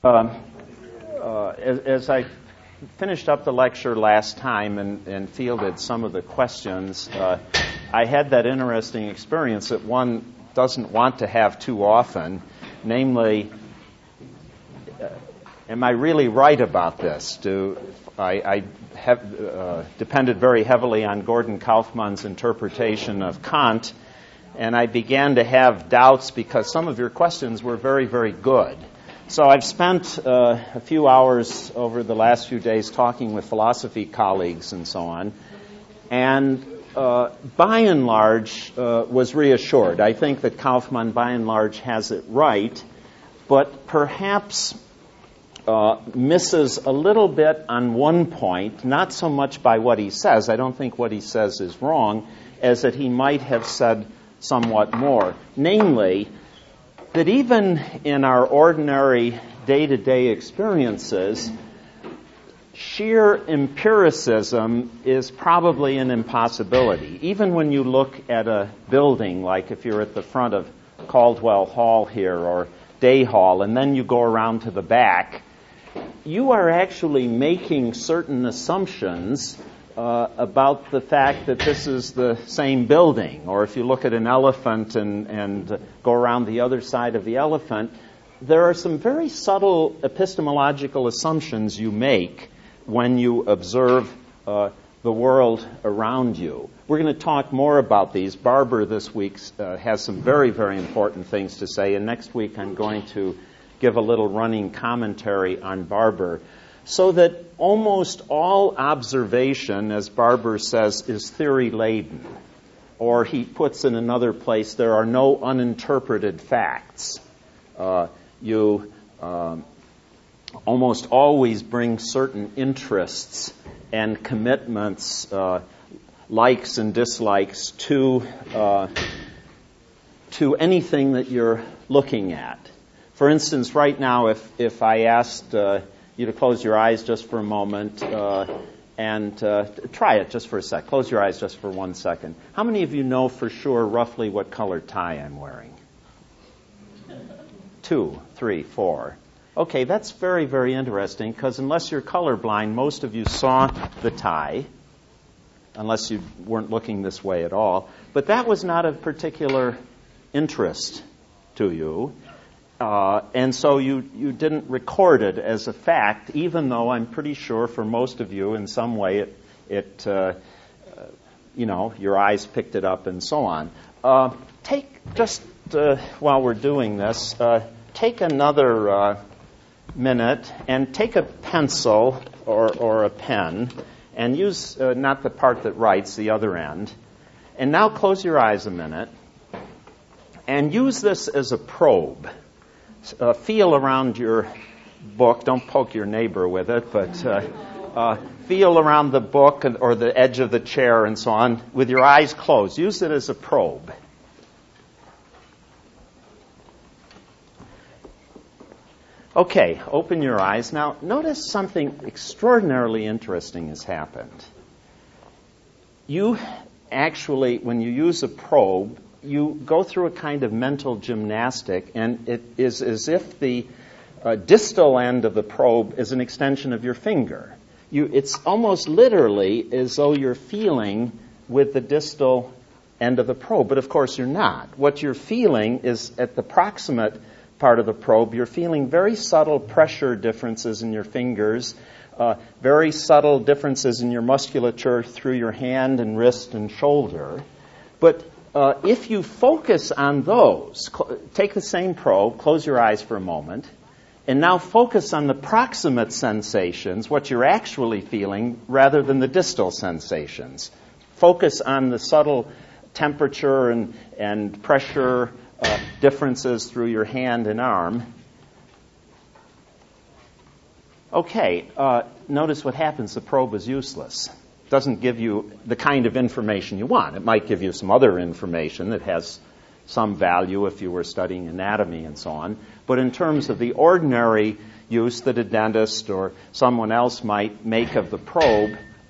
As I finished up the lecture last time and fielded some of the questions, I had that interesting experience that one doesn't want to have too often, namely, am I really right about this? I have depended very heavily on Gordon Kaufman's interpretation of Kant, and I began to have doubts because some of your questions were very, very good. So I've spent a few hours over the last few days talking with philosophy colleagues and so on, and by and large was reassured. I think that Kaufman by and large has it right, but perhaps misses a little bit on one point, not so much by what he says. I don't think what he says is wrong, as that he might have said somewhat more. Namely, that even in our ordinary day-to-day experiences, sheer empiricism is probably an impossibility. Even when you look at a building, like if you're at the front of Caldwell Hall here or Day Hall, and then you go around to the back, you are actually making certain assumptions about the fact that this is the same building. Or if you look at an elephant and go around the other side of the elephant, there are some very subtle epistemological assumptions you make when you observe the world around you. We're going to talk more about these. Barber this week has some very, very important things to say, and next week I'm going to give a little running commentary on Barber, so that almost all observation, as Barber says, is theory-laden. Or he puts in another place, there are no uninterpreted facts. You almost always bring certain interests and commitments, likes and dislikes, to anything that you're looking at. For instance, right now, if I asked you to close your eyes just for a moment and try it just for a sec. Close your eyes just for 1 second. How many of you know for sure roughly what color tie I'm wearing? 2, 3, 4. Okay, that's very, very interesting, because unless you're colorblind, most of you saw the tie, unless you weren't looking this way at all. But that was not of particular interest to you. And so you didn't record it as a fact, even though I'm pretty sure for most of you in some way your eyes picked it up and so on. While we're doing this, take another minute and take a pencil or a pen and use not the part that writes, the other end. And now close your eyes a minute and use this as a probe. Feel around your book. Don't poke your neighbor with it, but feel around the book or the edge of the chair and so on with your eyes closed. Use it as a probe. Okay, open your eyes. Now, notice something extraordinarily interesting has happened. You actually, when you use a probe, you go through a kind of mental gymnastic, and it is as if the distal end of the probe is an extension of your finger. It's almost literally as though you're feeling with the distal end of the probe, but of course you're not. What you're feeling is at the proximate part of the probe, you're feeling very subtle pressure differences in your fingers, very subtle differences in your musculature through your hand and wrist and shoulder. But if you focus on those, take the same probe, close your eyes for a moment, and now focus on the proximate sensations, what you're actually feeling, rather than the distal sensations. Focus on the subtle temperature and pressure differences through your hand and arm. Okay, notice what happens. The probe is useless. Doesn't give you the kind of information you want. It might give you some other information that has some value if you were studying anatomy and so on. But in terms of the ordinary use that a dentist or someone else might make of the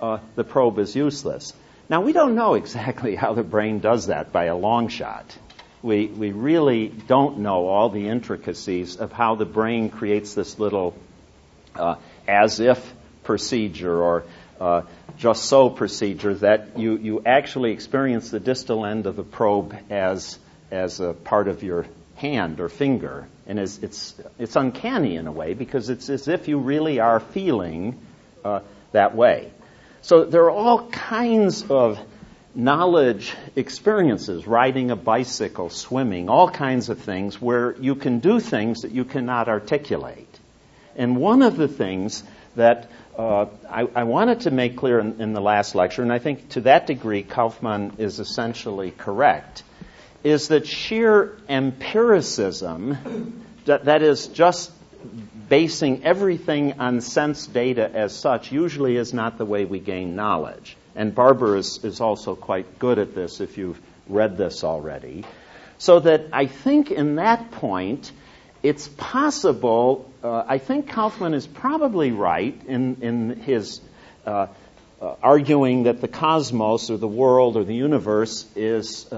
probe is useless. Now, we don't know exactly how the brain does that by a long shot. We really don't know all the intricacies of how the brain creates this little as-if procedure or just so procedure that you actually experience the distal end of the probe as a part of your hand or finger. And it's uncanny in a way because it's as if you really are feeling that way. So there are all kinds of knowledge experiences, riding a bicycle, swimming, all kinds of things where you can do things that you cannot articulate. And one of the things that I wanted to make clear in the last lecture, and I think to that degree Kaufman is essentially correct, is that sheer empiricism, that is just basing everything on sense data as such, usually is not the way we gain knowledge. And Barber is also quite good at this if you've read this already. So that I think in that point, it's possible, I think Kaufman is probably right in his arguing that the cosmos or the world or the universe is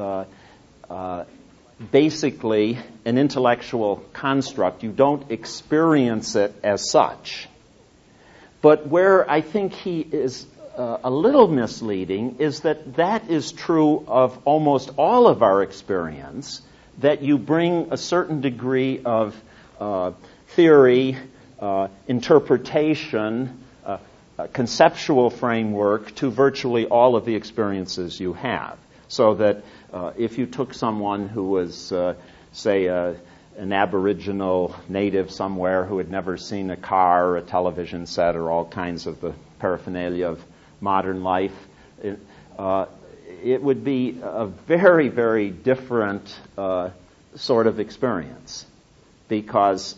basically an intellectual construct. You don't experience it as such. But where I think he is a little misleading is that is true of almost all of our experience, that you bring a certain degree of theory, interpretation, conceptual framework to virtually all of the experiences you have. So that if you took someone who was, say, an Aboriginal native somewhere who had never seen a car or a television set or all kinds of the paraphernalia of modern life, it would be a very, very different sort of experience because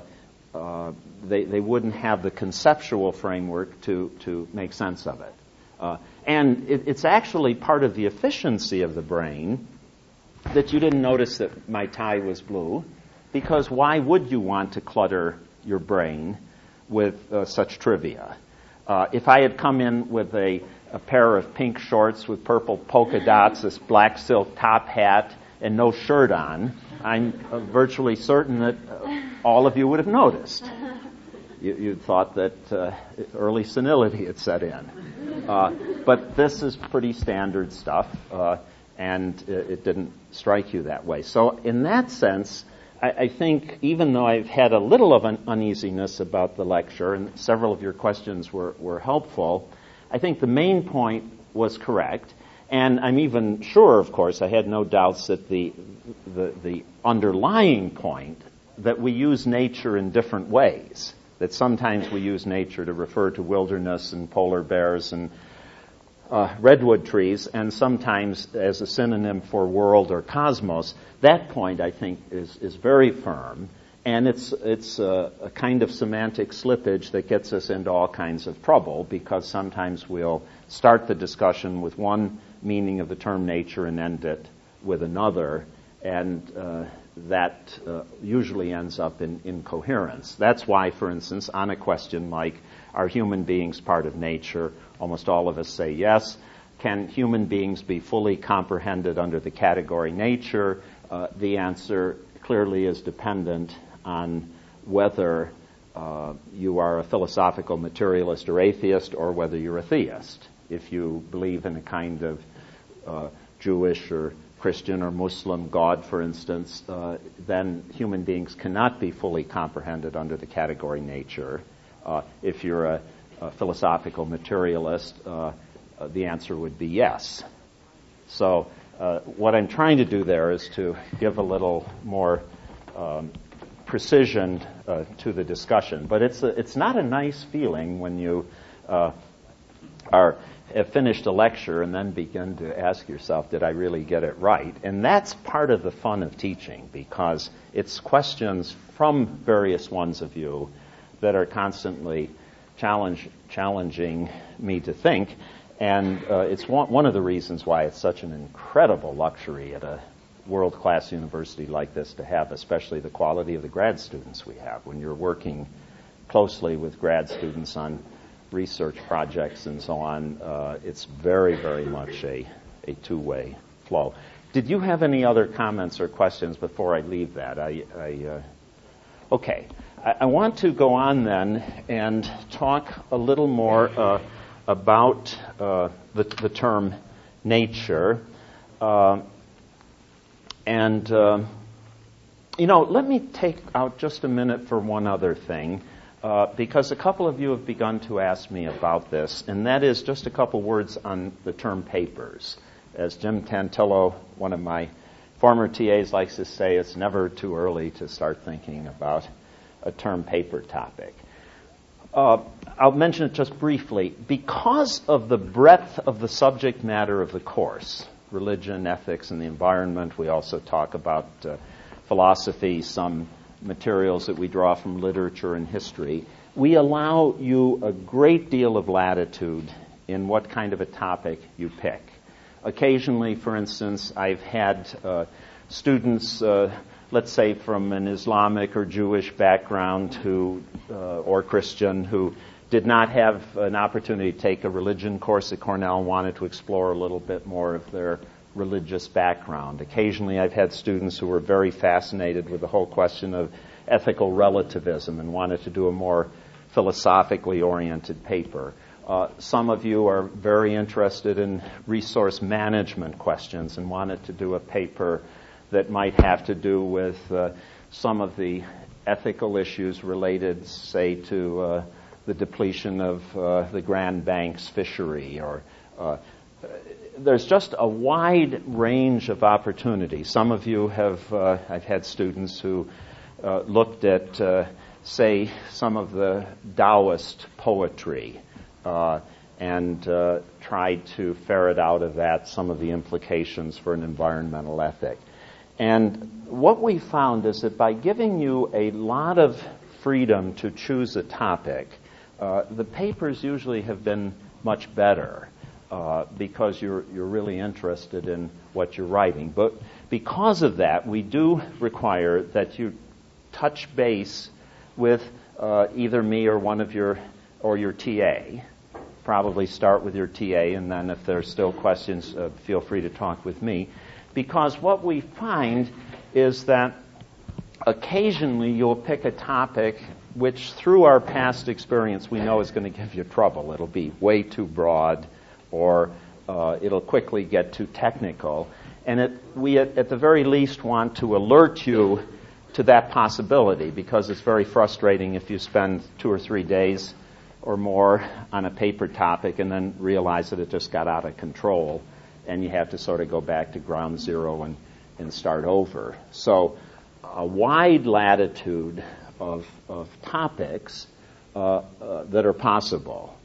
they wouldn't have the conceptual framework to make sense of it. And it's actually part of the efficiency of the brain that you didn't notice that my tie was blue, because why would you want to clutter your brain with such trivia? If I had come in with a pair of pink shorts with purple polka dots, this black silk top hat, and no shirt on, I'm virtually certain that all of you would have noticed. You'd thought that early senility had set in. But this is pretty standard stuff, and it didn't strike you that way. So in that sense, I think even though I've had a little of an uneasiness about the lecture, and several of your questions were helpful, I think the main point was correct. And I'm even sure, of course, I had no doubts that the underlying point that we use nature in different ways, that sometimes we use nature to refer to wilderness and polar bears and redwood trees, and sometimes as a synonym for world or cosmos. That point, I think, is very firm, and it's a kind of semantic slippage that gets us into all kinds of trouble, because sometimes we'll start the discussion with one meaning of the term nature and end it with another, and that usually ends up in incoherence. That's why, for instance, on a question like, are human beings part of nature? Almost all of us say yes. Can human beings be fully comprehended under the category nature? The answer clearly is dependent on whether you are a philosophical materialist or atheist, or whether you're a theist. If you believe in a kind of Jewish or Christian or Muslim God, for instance, then human beings cannot be fully comprehended under the category nature. If you're a philosophical materialist, the answer would be yes. So what I'm trying to do there is to give a little more precision to the discussion. But it's not a nice feeling when you have finished a lecture and then begin to ask yourself, did I really get it right? And that's part of the fun of teaching, because it's questions from various ones of you that are constantly challenging me to think. And it's one of the reasons why it's such an incredible luxury at a world-class university like this to have, especially the quality of the grad students we have. When you're working closely with grad students on research projects and so on, it's very, very much a two-way flow. Did you have any other comments or questions before I leave that? Okay. I want to go on then and talk a little more about the term nature. Let me take out just a minute for one other thing, because a couple of you have begun to ask me about this, and that is just a couple words on the term papers. As Jim Tantillo, one of my former TAs, likes to say, it's never too early to start thinking about a term paper topic. I'll mention it just briefly. Because of the breadth of the subject matter of the course, religion, ethics, and the environment, we also talk about philosophy, some materials that we draw from literature and history, we allow you a great deal of latitude in what kind of a topic you pick. Occasionally, for instance, I've had students, let's say from an Islamic or Jewish background or Christian, who did not have an opportunity to take a religion course at Cornell and wanted to explore a little bit more of their religious background. Occasionally, I've had students who were very fascinated with the whole question of ethical relativism and wanted to do a more philosophically oriented paper. Some of you are very interested in resource management questions and wanted to do a paper that might have to do with some of the ethical issues related, say, to the depletion of the Grand Banks fishery. There's just a wide range of opportunities. Some of you I've had students who looked at, say, some of the Taoist poetry and tried to ferret out of that some of the implications for an environmental ethic. And what we found is that by giving you a lot of freedom to choose a topic, the papers usually have been much better because you're really interested in what you're writing. But because of that, we do require that you touch base with either me or one of your TA. Probably start with your TA, and then if there's still questions, feel free to talk with me. Because what we find is that occasionally you'll pick a topic which, through our past experience, we know is going to give you trouble. It'll be way too broad, or it'll quickly get too technical. And we, at the very least, want to alert you to that possibility, because it's very frustrating if you spend 2 or 3 days or more on a paper topic and then realize that it just got out of control and you have to sort of go back to ground zero and start over. So a wide latitude of topics that are possible,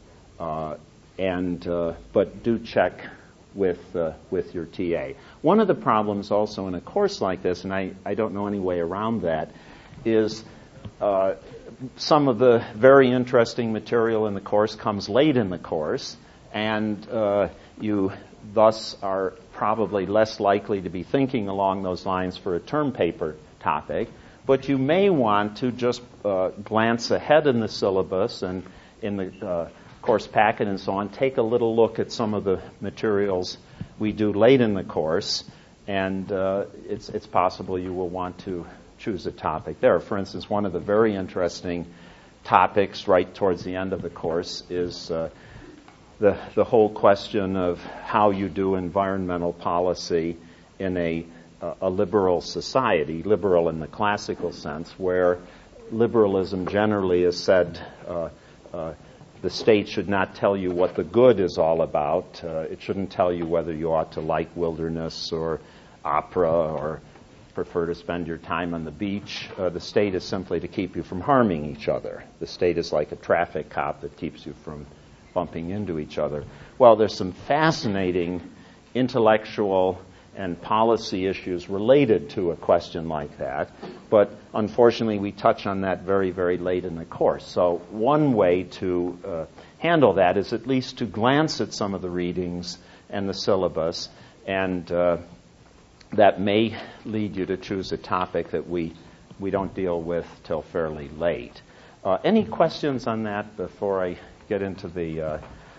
but do check with your TA. One of the problems also in a course like this, and I don't know any way around that, is some of the very interesting material in the course comes late in the course, and you thus are probably less likely to be thinking along those lines for a term paper topic. But you may want to just glance ahead in the syllabus and in the course packet and so on, take a little look at some of the materials we do late in the course, and it's possible you will want to choose a topic there. For instance, one of the very interesting topics right towards the end of the course is the whole question of how you do environmental policy in a liberal society, liberal in the classical sense, where liberalism generally is said the state should not tell you what the good is all about. It shouldn't tell you whether you ought to like wilderness or opera or prefer to spend your time on the beach. The state is simply to keep you from harming each other. The state is like a traffic cop that keeps you from bumping into each other. Well, there's some fascinating intellectual and policy issues related to a question like that, but unfortunately we touch on that very, very late in the course. So one way to handle that is at least to glance at some of the readings and the syllabus, and that may lead you to choose a topic that we don't deal with till fairly late. Any questions on that before I get into the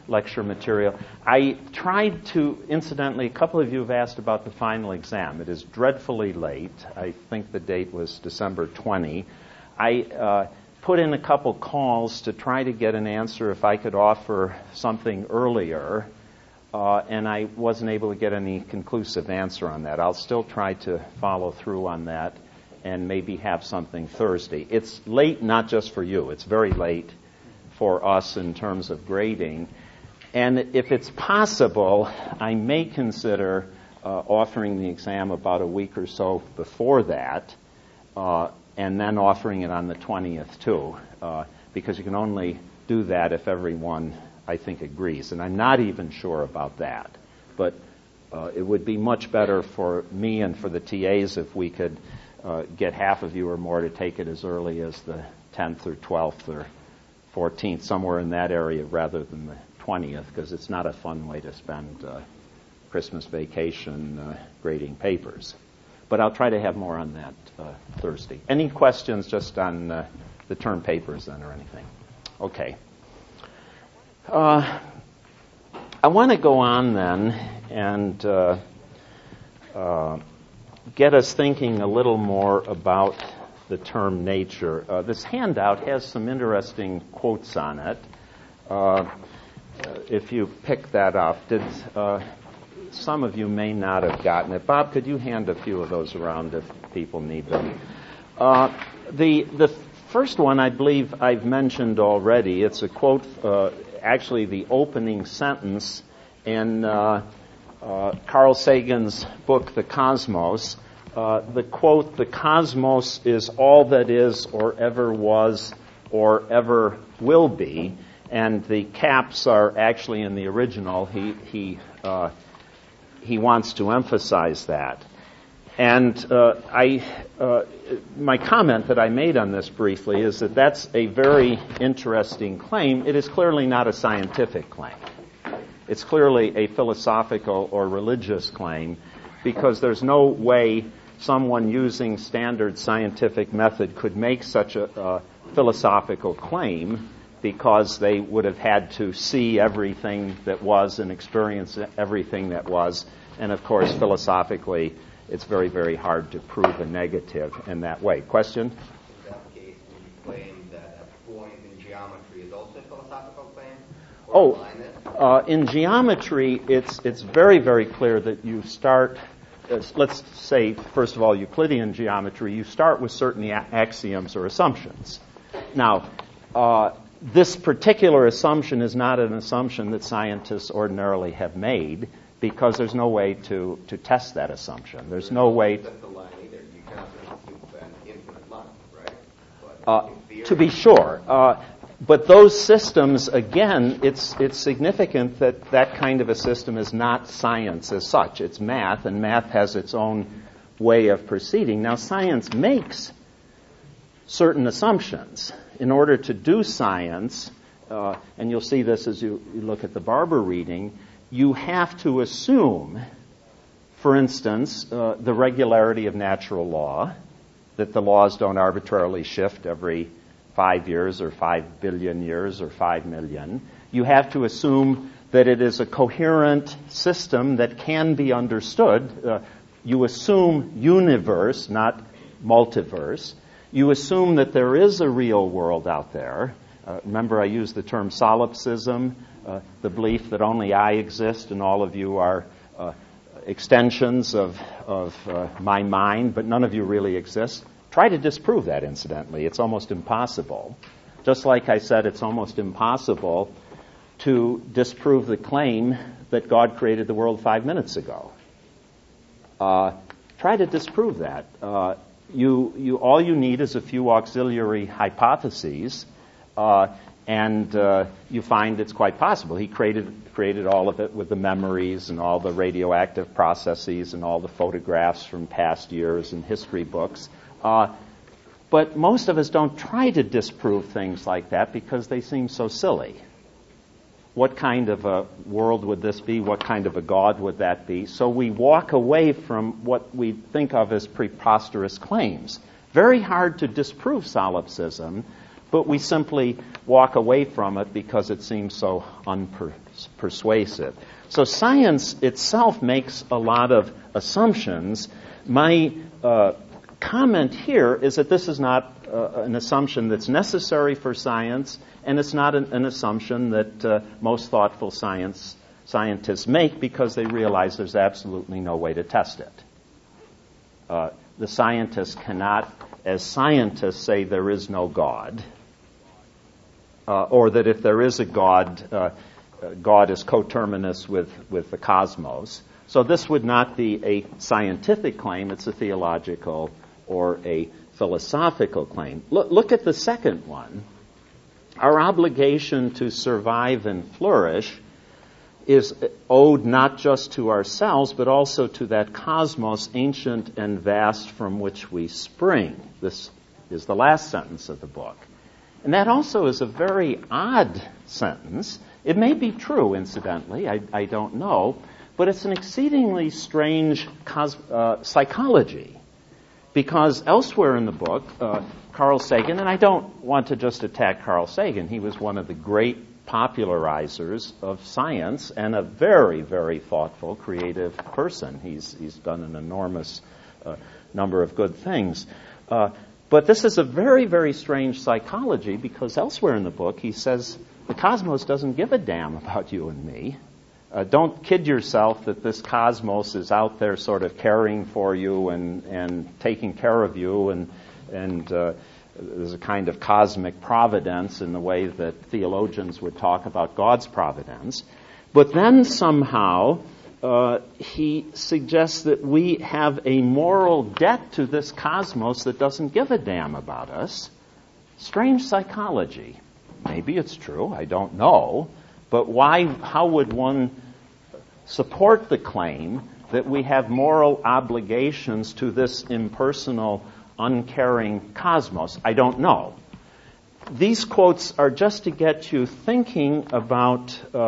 lecture material. I tried to, incidentally, a couple of you have asked about the final exam. It is dreadfully late. I think the date was December 20. I put in a couple calls to try to get an answer if I could offer something earlier, and I wasn't able to get any conclusive answer on that. I'll still try to follow through on that and maybe have something Thursday. It's late not just for you. It's very late for us in terms of grading. And if it's possible, I may consider offering the exam about a week or so before that, and then offering it on the 20th too, because you can only do that if everyone, I think, agrees. And I'm not even sure about that. But it would be much better for me and for the TAs if we could get half of you or more to take it as early as the 10th or 12th or 14th, somewhere in that area rather than the 20th, because it's not a fun way to spend Christmas vacation grading papers. But I'll try to have more on that Thursday. Any questions just on the term papers then or anything? Okay. I want to go on then and get us thinking a little more about the term nature. This handout has some interesting quotes on it. If you pick that up, some of you may not have gotten it. Bob, could you hand a few of those around if people need them? The first one I believe I've mentioned already. It's a quote, actually the opening sentence in Carl Sagan's book, The Cosmos. The quote, "The cosmos is all that is or ever was or ever will be," and the caps are actually in the original. He wants to emphasize that. And my comment that I made on this briefly is that that's a very interesting claim. It is clearly not a scientific claim. It's clearly a philosophical or religious claim, because there's no way someone using standard scientific method could make such a philosophical claim, because they would have had to see everything that was and experience everything that was. And of course, philosophically, it's very, very hard to prove a negative in that way. Question? In that case, would you claim that a point in geometry is also a philosophical claim? In geometry, it's very, very clear that you start, let's say, first of all, Euclidean geometry, you start with certain axioms or assumptions. Now, this particular assumption is not an assumption that scientists ordinarily have made, because there's no way to test that assumption. There's no way to... the line either. You cannot substitute an infinite line, right? To be sure. But those systems, again, it's significant that that kind of a system is not science as such. It's math, and math has its own way of proceeding. Now, science makes certain assumptions. In order to do science, and you'll see this as you look at the Barber reading, you have to assume, for instance, the regularity of natural law, that the laws don't arbitrarily shift every 5 years or 5 billion years or 5 million. You have to assume that it is a coherent system that can be understood. You assume universe, not multiverse. You assume that there is a real world out there. Remember, I used the term solipsism, the belief that only I exist and all of you are extensions of my mind, but none of you really exist. Try to disprove that, incidentally. It's almost impossible. Just like I said, it's almost impossible to disprove the claim that God created the world 5 minutes ago. Try to disprove that. All you need is a few auxiliary hypotheses, and you find it's quite possible. He created all of it with the memories and all the radioactive processes and all the photographs from past years and history books. But most of us don't try to disprove things like that because they seem so silly. What kind of a world would this be? What kind of a God would that be? So we walk away from what we think of as preposterous claims. Very hard to disprove solipsism, but we simply walk away from it because it seems so persuasive. So science itself makes a lot of assumptions. My comment here is that this is not an assumption that's necessary for science, and it's not an assumption that most thoughtful scientists make because they realize there's absolutely no way to test it. The scientists cannot, as scientists, say there is no God, or that if there is a God, God is coterminous with the cosmos. So this would not be a scientific claim, it's a theological or a philosophical claim. Look at the second one. Our obligation to survive and flourish is owed not just to ourselves, but also to that cosmos, ancient and vast, from which we spring. This is the last sentence of the book. And that also is a very odd sentence. It may be true, incidentally, I don't know, but it's an exceedingly strange psychology. Because elsewhere in the book, Carl Sagan, and I don't want to just attack Carl Sagan, he was one of the great popularizers of science and a very, very thoughtful, creative person. He's done an enormous number of good things. But this is a very, very strange psychology because elsewhere in the book he says the cosmos doesn't give a damn about you and me. Don't kid yourself that this cosmos is out there sort of caring for you and taking care of you and there's a kind of cosmic providence in the way that theologians would talk about God's providence. But then somehow he suggests that we have a moral debt to this cosmos that doesn't give a damn about us. Strange psychology. Maybe it's true, I don't know. But how would one support the claim that we have moral obligations to this impersonal, uncaring cosmos? I don't know. These quotes are just to get you thinking about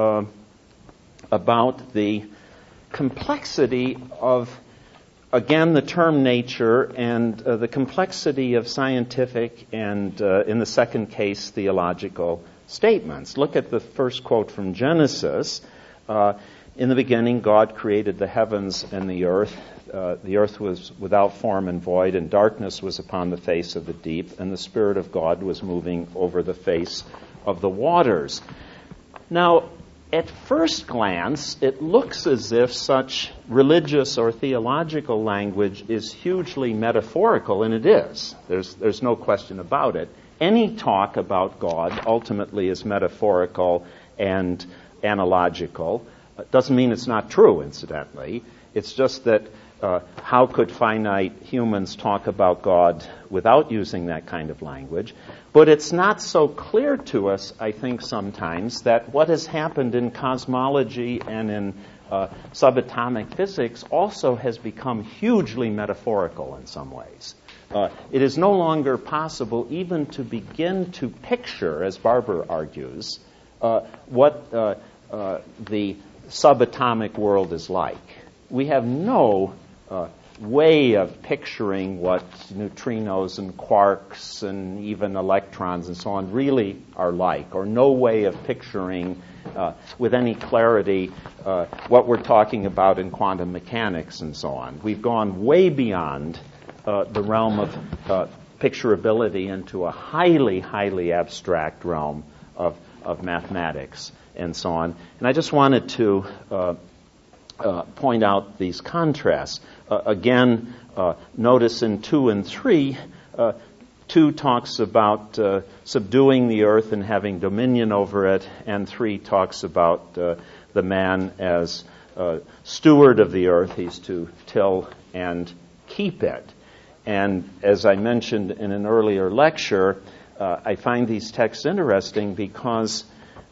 the complexity of, again, the term nature and the complexity of scientific and, in the second case, theological statements. Look at the first quote from Genesis. In the beginning, God created the heavens and the earth. The earth was without form and void, and darkness was upon the face of the deep, and the Spirit of God was moving over the face of the waters. Now, at first glance, it looks as if such religious or theological language is hugely metaphorical, and it is. There's no question about it. Any talk about God ultimately is metaphorical and analogical. It doesn't mean it's not true, incidentally. It's just that how could finite humans talk about God without using that kind of language? But it's not so clear to us, I think, sometimes, that what has happened in cosmology and in subatomic physics also has become hugely metaphorical in some ways. It is no longer possible even to begin to picture, as Barber argues, what the subatomic world is like. We have no way of picturing what neutrinos and quarks and even electrons and so on really are like, or no way of picturing with any clarity what we're talking about in quantum mechanics and so on. We've gone way beyond the realm of picturability into a highly, highly abstract realm of mathematics and so on. And I just wanted to point out these contrasts. Again, notice in 2 and 3, 2 talks about subduing the earth and having dominion over it, and 3 talks about the man as steward of the earth. He's to till and keep it. And as I mentioned in an earlier lecture, I find these texts interesting because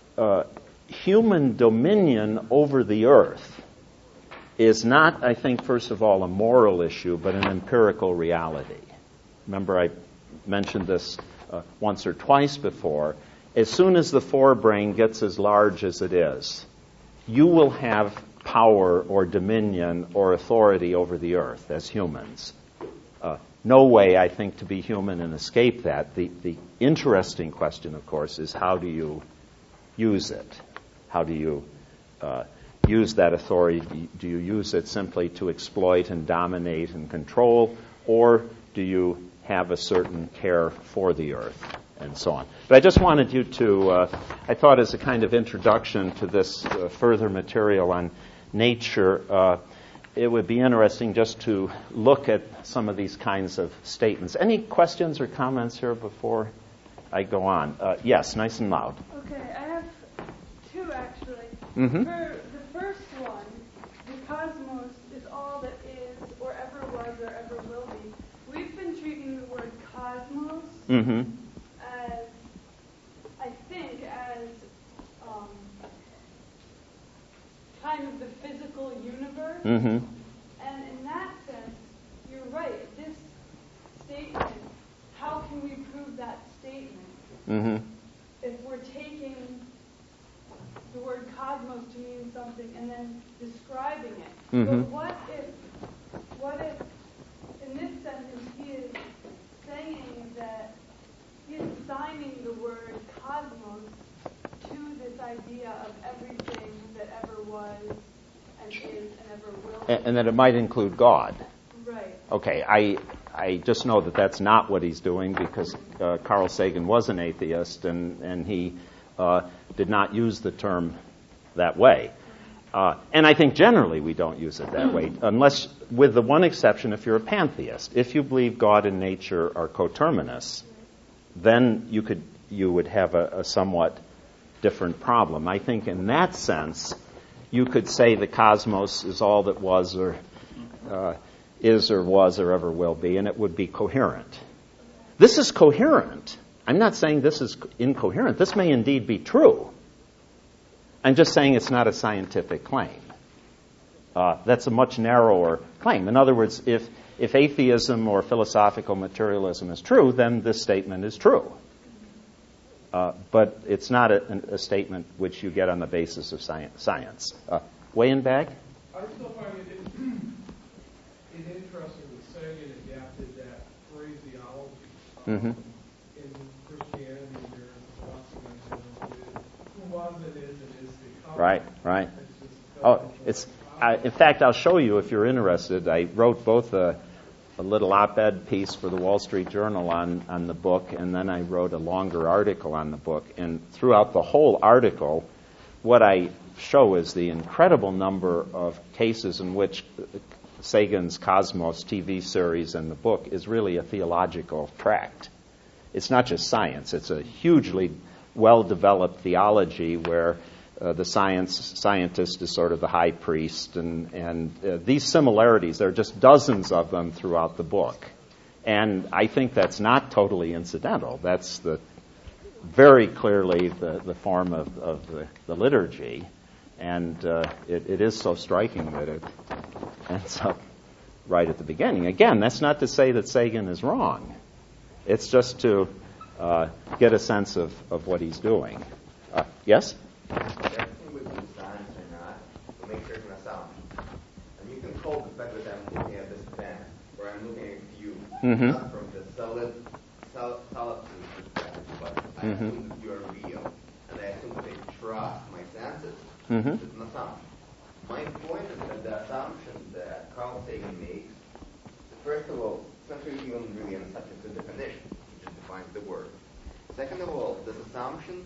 human dominion over the earth is not, I think, first of all, a moral issue, but an empirical reality. Remember, I mentioned this once or twice before. As soon as the forebrain gets as large as it is, you will have power or dominion or authority over the earth as humans. No way, I think, to be human and escape that. The interesting question, of course, is how do you use it? How do you use that authority? Do you use it simply to exploit and dominate and control, or do you have a certain care for the earth, and so on? But I just wanted you to, I thought as a kind of introduction to this further material on nature, it would be interesting just to look at some of these kinds of statements. Any questions or comments here before I go on? Yes, nice and loud. Okay, I have two actually. Mm-hmm. For the first one, the cosmos is all that is, or ever was, or ever will be. We've been treating the word cosmos Mm-hmm. as, I think, as kind of the physical universe. Mm-hmm. And in that sense, you're right. This statement, how can we prove that statement? Mm-hmm. If we're taking the word cosmos to mean something and then describing it. Mm-hmm. But what if in this sentence he is saying that he is assigning the word cosmos to this idea of everything that ever was and is and ever will be. And that it might include God. Right. Okay, I just know that that's not what he's doing, because Carl Sagan was an atheist, and he did not use the term that way. And I think generally we don't use it that way, unless, with the one exception, if you're a pantheist. If you believe God and nature are coterminous, then you would have a somewhat different problem. I think in that sense, you could say the cosmos is all that was or is or was or ever will be, and it would be coherent. This is coherent. I'm not saying this is incoherent. This may indeed be true. I'm just saying it's not a scientific claim. That's a much narrower claim. In other words, if atheism or philosophical materialism is true, then this statement is true. But it's not a statement which you get on the basis of science. Way in back? I still find it interesting that Sagan adapted that phraseology Mm-hmm. in Christianity. There's lots of examples. Who was and is the covenant. Right. It's just In fact, I'll show you if you're interested. I wrote both a little op-ed piece for the Wall Street Journal on the book, and then I wrote a longer article on the book. And throughout the whole article, what I show is the incredible number of cases in which Sagan's Cosmos TV series and the book is really a theological tract. It's not just science. It's a hugely well-developed theology where the scientist is sort of the high priest, and these similarities, there are just dozens of them throughout the book. And I think that's not totally incidental. That's very clearly the form of the liturgy, and it is so striking that it ends up right at the beginning. Again, that's not to say that Sagan is wrong. It's just to get a sense of what he's doing. Yes? Everything we do science or not, we make certain assumptions. And you can call the fact that I'm looking at this pen, or I'm looking at you, not from the solid perspective, but I assume that you are real, and I assume that I trust my senses. It's an assumption. My point is that the assumption that Carl Sagan makes, first of all, it's not really subject to definition. He just defines the word. Second of all, this assumption,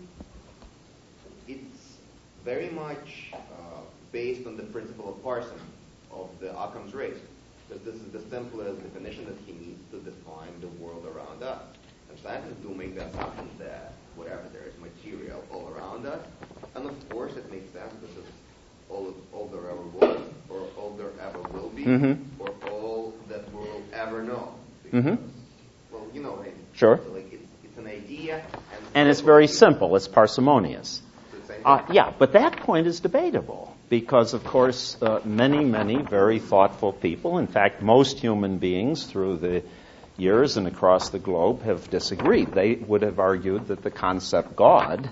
it's very much based on the principle of parsing of the Occam's razor, because this is the simplest definition that he needs to define the world around us. And scientists do make the assumption that whatever there is material all around us, and of course it makes sense that this is all there ever was, or all there ever will be, or all that we'll ever know. Because, well, you know what I mean. Sure. So, like, it's an idea, And it's very simple. It's parsimonious. It's the same thing. Yeah, but that point is debatable because, of course, many very thoughtful people, in fact, most human beings through the years and across the globe have disagreed. They would have argued that the concept God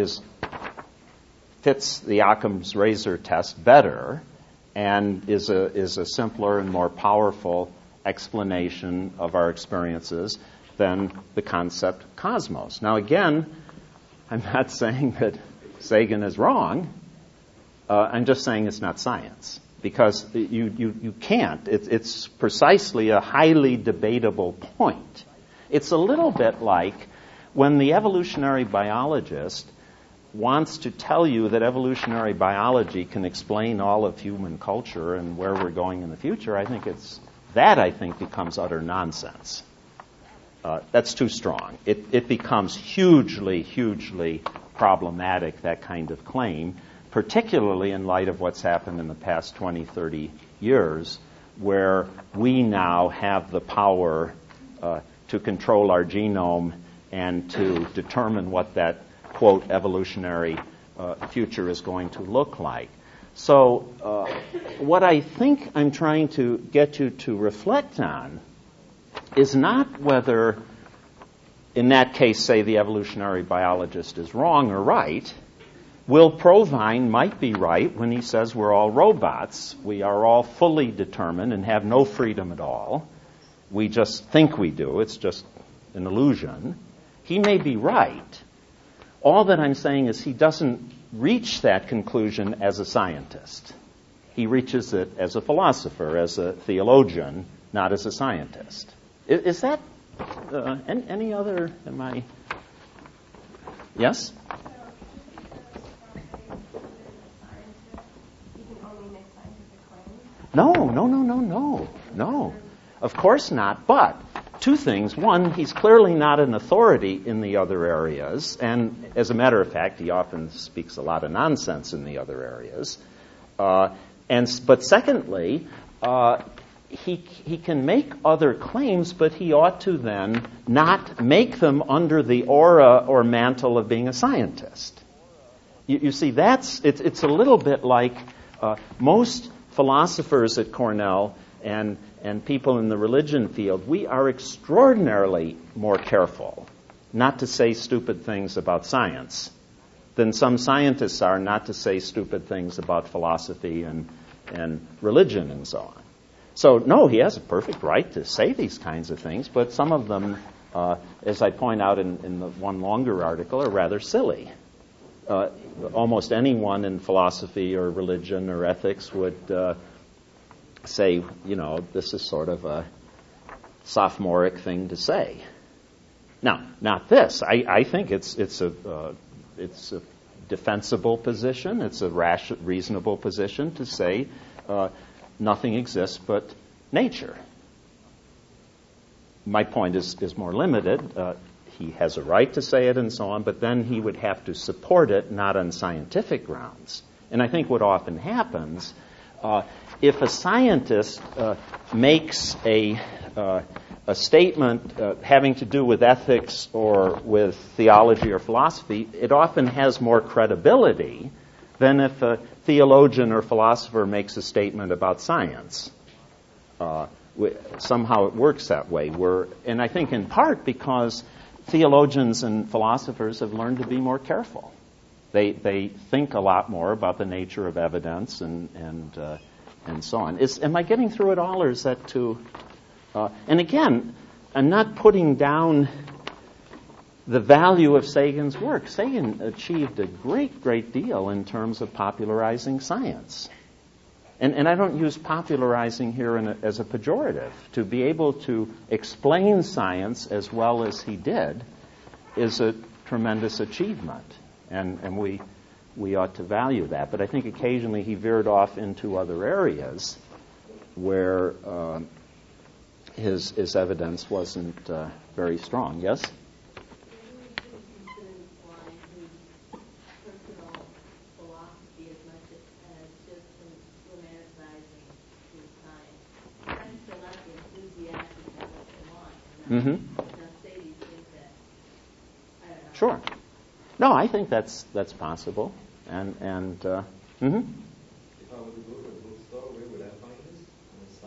fits the Occam's razor test better and is a simpler and more powerful explanation of our experiences than the concept cosmos. Now, again, I'm not saying that Sagan is wrong. I'm just saying it's not science. Because you can't. It's precisely a highly debatable point. It's a little bit like when the evolutionary biologist wants to tell you that evolutionary biology can explain all of human culture and where we're going in the future. I think becomes utter nonsense. That's too strong. It becomes hugely, hugely problematic, that kind of claim, particularly in light of what's happened in the past 20, 30 years, where we now have the power to control our genome and to determine what that, quote, evolutionary future is going to look like. So what I think I'm trying to get you to reflect on is not whether, in that case, say the evolutionary biologist is wrong or right. Will Provine might be right when he says we're all robots. We are all fully determined and have no freedom at all. We just think we do. It's just an illusion. He may be right. All that I'm saying is he doesn't reach that conclusion as a scientist. He reaches it as a philosopher, as a theologian, not as a scientist. Is that any other? Am I? Yes? No. Of course not. But two things. One, he's clearly not an authority in the other areas. And as a matter of fact, he often speaks a lot of nonsense in the other areas. But secondly, he can make other claims, but he ought to then not make them under the aura or mantle of being a scientist. You see, it's a little bit like most philosophers at Cornell and people in the religion field. We are extraordinarily more careful not to say stupid things about science than some scientists are not to say stupid things about philosophy and religion and so on. So, no, he has a perfect right to say these kinds of things, but some of them, as I point out in the one longer article, are rather silly. Almost anyone in philosophy or religion or ethics would say, this is sort of a sophomoric thing to say. Now, not this. I think it's a defensible position. It's a reasonable position to say nothing exists but nature. My point is more limited. He has a right to say it and so on, but then he would have to support it not on scientific grounds. And I think what often happens, if a scientist makes a statement having to do with ethics or with theology or philosophy, it often has more credibility than if a theologian or philosopher makes a statement about science. Somehow it works that way. And I think in part because theologians and philosophers have learned to be more careful. They think a lot more about the nature of evidence and so on. Am I getting through it all, or is that too? And again, I'm not putting down the value of Sagan's work. Sagan achieved a great deal in terms of popularizing science. And I don't use popularizing here as a pejorative. To be able to explain science as well as he did is a tremendous achievement. And we ought to value that. But I think occasionally he veered off into other areas where his evidence wasn't very strong. Yes? Mm-hmm. Sure. No, I think that's possible. And mm-hmm. If I were to go to a bookstore, where would I find this?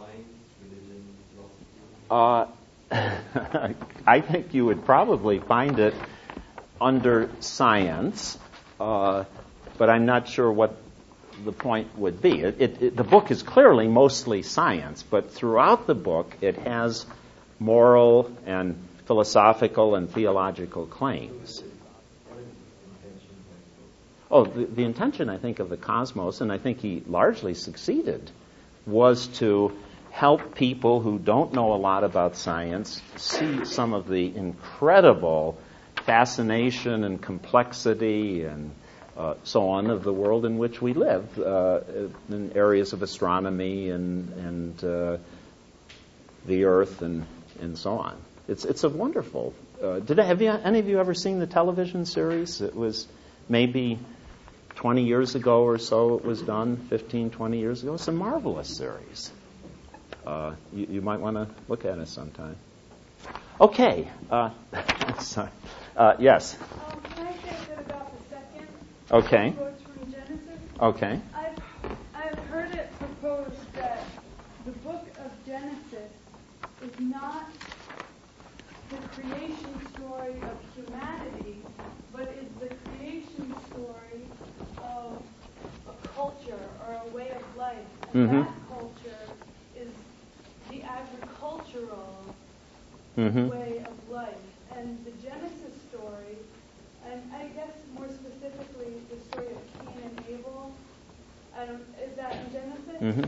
Science, religion, philosophy? I think you would probably find it under science, but I'm not sure what the point would be. The book is clearly mostly science, but throughout the book it has moral and philosophical and theological claims. Oh, the intention, I think, of the cosmos, and I think he largely succeeded, was to help people who don't know a lot about science see some of the incredible fascination and complexity and so on of the world in which we live, in areas of astronomy and the Earth and so on. It's a wonderful. Have any of you ever seen the television series? It was maybe 20 years ago or so it was done, 15, 20 years ago. It's a marvelous series. You might want to look at it sometime. Okay. Sorry. Yes. Can I say a bit about the second? Okay. Quotes from Genesis? Okay. I've heard it proposed that the book of Genesis is not the creation story of humanity, but is the creation story of a culture or a way of life. And that culture is the agricultural way of life. And the Genesis story, and I guess more specifically the story of Cain and Abel, is that in Genesis?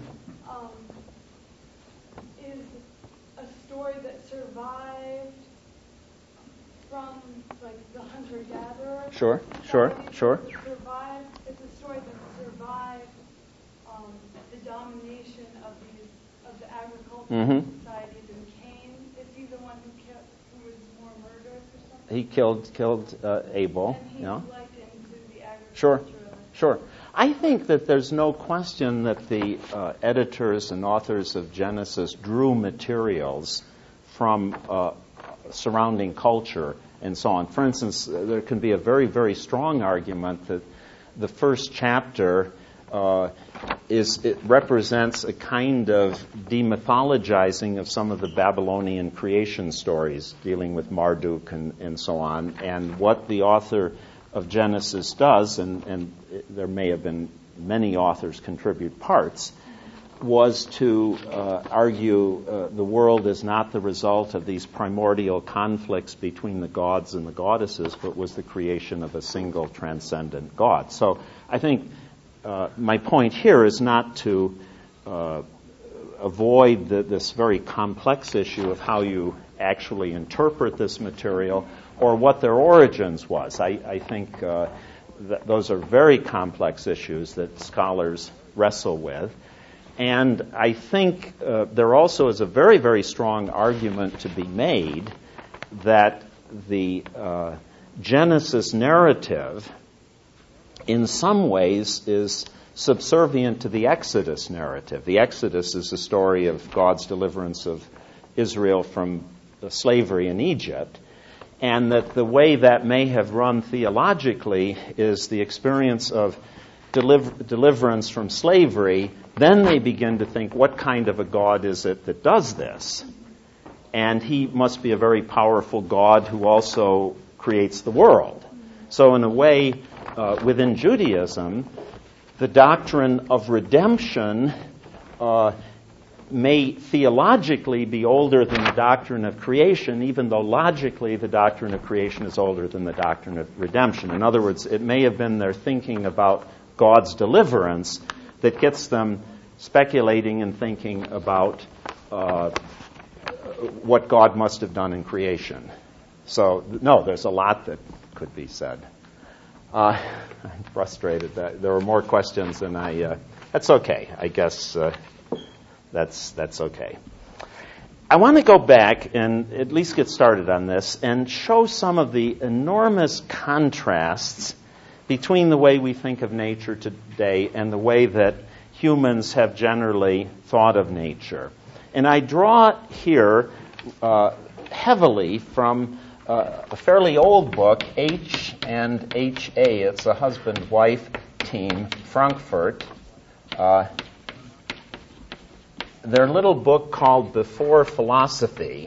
Is a story that survived from like the hunter-gatherer. Sure. It's a story that survived the domination of the agricultural societies. And Cain, is he the one who was more murderous or something? He killed Abel. And he's likened to the Sure. agricultural. Sure. I think that there's no question that the editors and authors of Genesis drew materials from surrounding culture and so on. For instance, there can be a very, very strong argument that the first chapter it represents a kind of demythologizing of some of the Babylonian creation stories dealing with Marduk and so on. And what the author of Genesis does, and there may have been many authors contribute parts, was to argue the world is not the result of these primordial conflicts between the gods and the goddesses, but was the creation of a single transcendent God. So I think my point here is not to avoid this very complex issue of how you actually interpret this material or what their origins was. I think that those are very complex issues that scholars wrestle with. And I think there also is a very, very strong argument to be made that the Genesis narrative in some ways is subservient to the Exodus narrative. The Exodus is the story of God's deliverance of Israel from slavery in Egypt, and that the way that may have run theologically is the experience of deliverance from slavery. Then they begin to think, what kind of a God is it that does this? And he must be a very powerful God who also creates the world. So in a way, within Judaism, the doctrine of redemption may theologically be older than the doctrine of creation, even though logically the doctrine of creation is older than the doctrine of redemption. In other words, it may have been their thinking about God's deliverance that gets them speculating and thinking about what God must have done in creation. So, no, there's a lot that could be said. I'm frustrated that there were more questions than I... that's okay. I guess that's okay. I want to go back and at least get started on this and show some of the enormous contrasts between the way we think of nature today and the way that humans have generally thought of nature. And I draw here heavily from a fairly old book, H and H.A. It's a husband-wife team, Frankfurt. Their little book called Before Philosophy.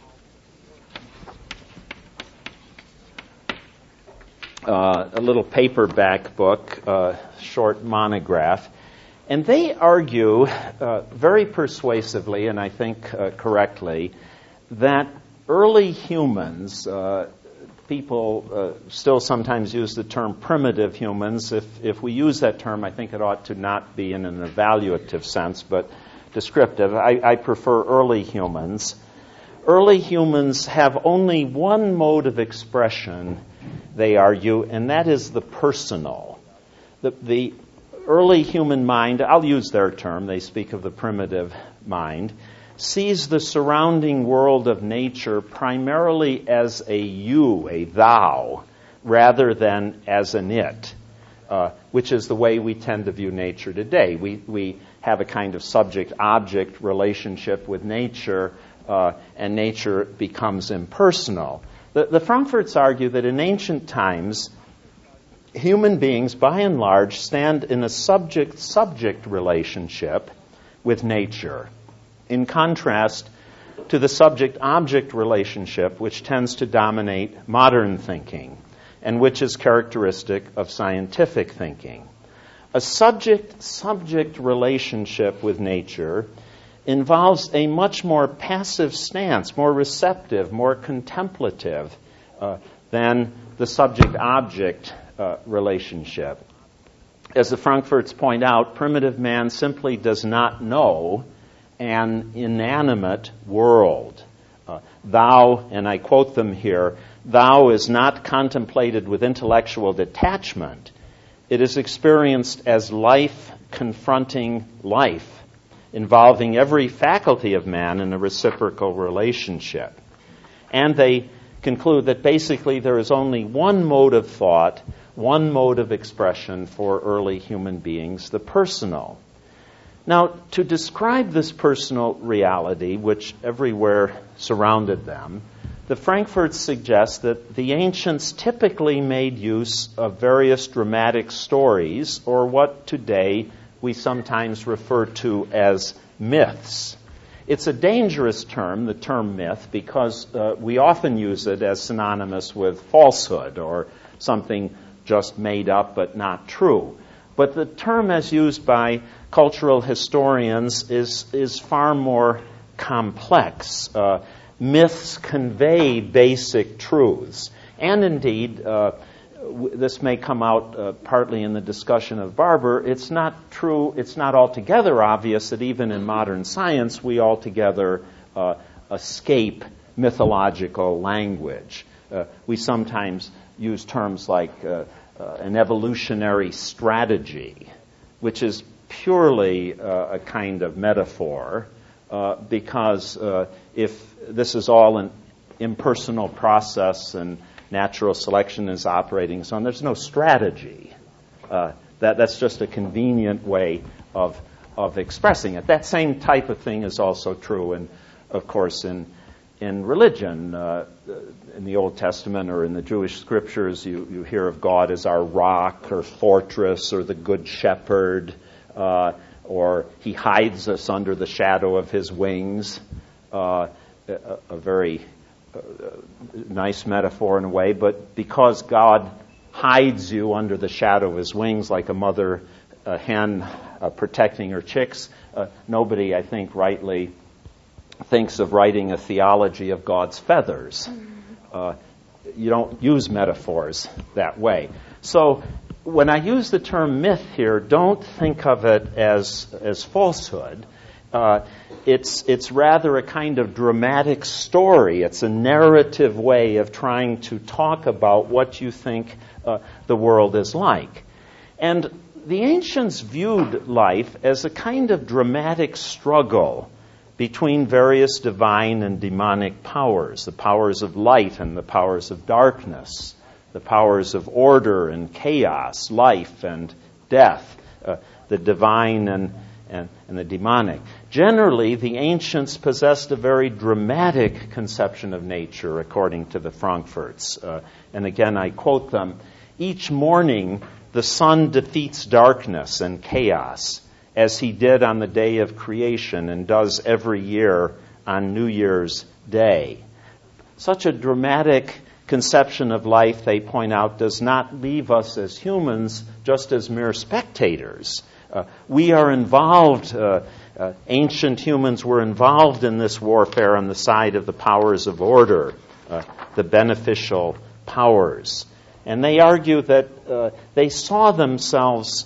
A little paperback book, short monograph. And they argue very persuasively, and I think correctly, that early humans people still sometimes use the term primitive humans. If we use that term, I think it ought to not be in an evaluative sense, but descriptive. I prefer early humans. Early humans have only one mode of expression, they argue, and that is the personal. The early human mind, I'll use their term, they speak of the primitive mind, sees the surrounding world of nature primarily as a you, a thou, rather than as an it, which is the way we tend to view nature today. We have a kind of subject-object relationship with nature, and nature becomes impersonal. The Frankfurts argue that in ancient times, human beings, by and large, stand in a subject-subject relationship with nature, in contrast to the subject-object relationship which tends to dominate modern thinking and which is characteristic of scientific thinking. A subject-subject relationship with nature involves a much more passive stance, more receptive, more contemplative than the subject-object relationship. As the Frankfurts point out, primitive man simply does not know an inanimate world. Thou, and I quote them here, thou is not contemplated with intellectual detachment. It is experienced as life confronting life, involving every faculty of man in a reciprocal relationship. And they conclude that basically there is only one mode of thought, one mode of expression for early human beings, the personal. Now, to describe this personal reality, which everywhere surrounded them, the Frankfurts suggest that the ancients typically made use of various dramatic stories, or what today we sometimes refer to as myths. It's a dangerous term, the term myth, because we often use it as synonymous with falsehood or something just made up but not true. But the term as used by cultural historians is far more complex. Myths convey basic truths. And indeed, this may come out partly in the discussion of Barber, it's not true, it's not altogether obvious that even in modern science we altogether escape mythological language. We sometimes use terms like an evolutionary strategy, which is purely a kind of metaphor, because if this is all an impersonal process and natural selection is operating so on, there's no strategy. That's just a convenient way of expressing it. That same type of thing is also true, and of course, in religion. In the Old Testament or in the Jewish scriptures, you hear of God as our rock or fortress or the good shepherd, or he hides us under the shadow of his wings. A very nice metaphor in a way, but because God hides you under the shadow of his wings like a mother hen protecting her chicks, nobody, I think, rightly thinks of writing a theology of God's feathers. You don't use metaphors that way. So when I use the term myth here, don't think of it as falsehood. It's rather a kind of dramatic story. It's a narrative way of trying to talk about what you think the world is like. And the ancients viewed life as a kind of dramatic struggle between various divine and demonic powers, the powers of light and the powers of darkness, the powers of order and chaos, life and death, the divine and the demonic. Generally, the ancients possessed a very dramatic conception of nature, according to the Frankfurts. And again, I quote them, "Each morning the sun defeats darkness and chaos, as he did on the day of creation and does every year on New Year's Day." Such a dramatic conception of life, they point out, does not leave us as humans just as mere spectators. We are involved, ancient humans were involved in this warfare on the side of the powers of order, the beneficial powers. And they argue that they saw themselves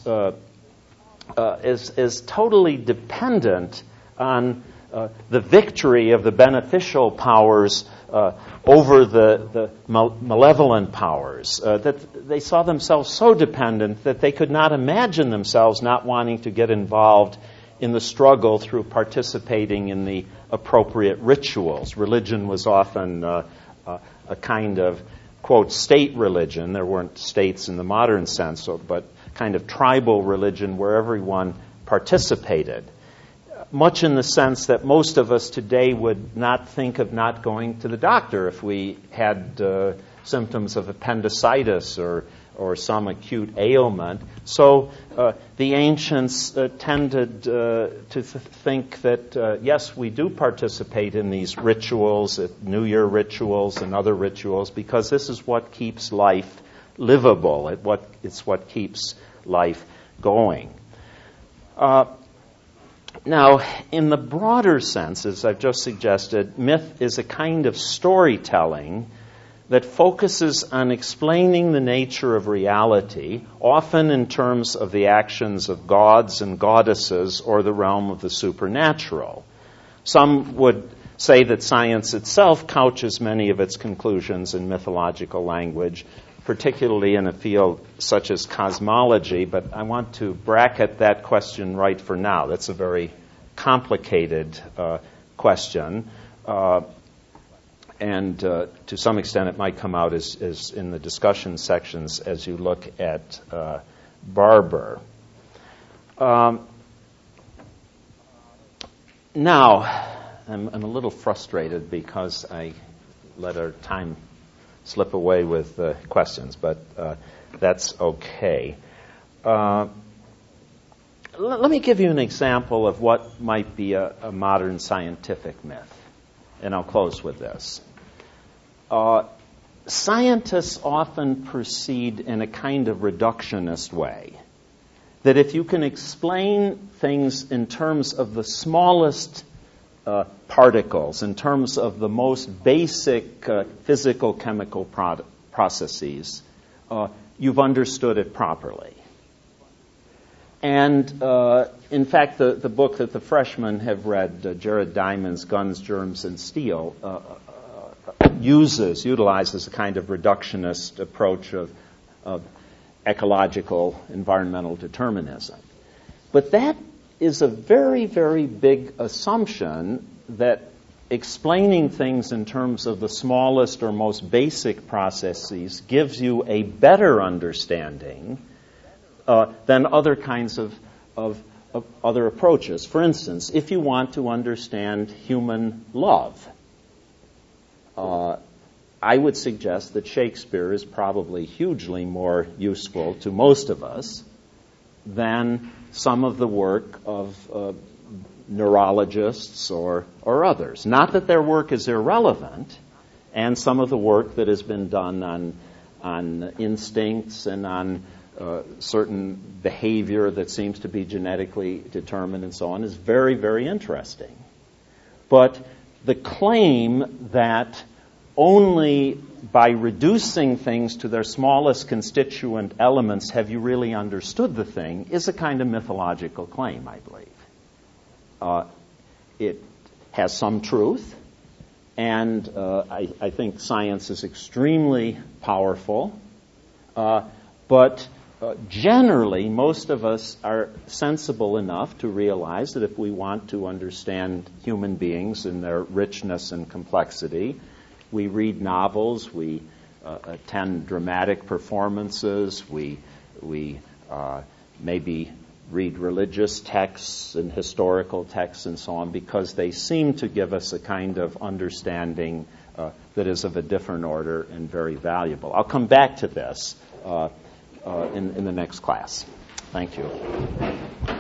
as totally dependent on the victory of the beneficial powers over the malevolent powers. That they saw themselves so dependent that they could not imagine themselves not wanting to get involved in the struggle through participating in the appropriate rituals. Religion was often a kind of, quote, state religion. There weren't states in the modern sense, but kind of tribal religion where everyone participated. Much in the sense that most of us today would not think of not going to the doctor if we had symptoms of appendicitis or some acute ailment. So the ancients tended to think that, yes, we do participate in these rituals, New Year rituals and other rituals, because this is what keeps life livable. It's what keeps life going. Now, in the broader sense, as I've just suggested, myth is a kind of storytelling that focuses on explaining the nature of reality, often in terms of the actions of gods and goddesses or the realm of the supernatural. Some would say that science itself couches many of its conclusions in mythological language, particularly in a field such as cosmology, but I want to bracket that question right for now. That's a very complicated question. And to some extent, it might come out as in the discussion sections as you look at Barber. Now, I'm a little frustrated because I let our time slip away with questions, but that's okay. Let me give you an example of what might be a modern scientific myth, and I'll close with this. Scientists often proceed in a kind of reductionist way, that if you can explain things in terms of the smallest particles, in terms of the most basic physical chemical processes, you've understood it properly. And in fact, the book that the freshmen have read, Jared Diamond's Guns, Germs, and Steel, utilizes a kind of reductionist approach of ecological environmental determinism. But that is a very, very big assumption that explaining things in terms of the smallest or most basic processes gives you a better understanding than other kinds of other approaches. For instance, if you want to understand human love, I would suggest that Shakespeare is probably hugely more useful to most of us than some of the work of neurologists or others. Not that their work is irrelevant, and some of the work that has been done on instincts and on certain behavior that seems to be genetically determined and so on is very, very interesting. But the claim that only by reducing things to their smallest constituent elements have you really understood the thing is a kind of mythological claim, I believe. It has some truth, and I think science is extremely powerful, but generally, most of us are sensible enough to realize that if we want to understand human beings and their richness and complexity, we read novels, we attend dramatic performances, we maybe read religious texts and historical texts and so on, because they seem to give us a kind of understanding that is of a different order and very valuable. I'll come back to this in the next class. Thank you.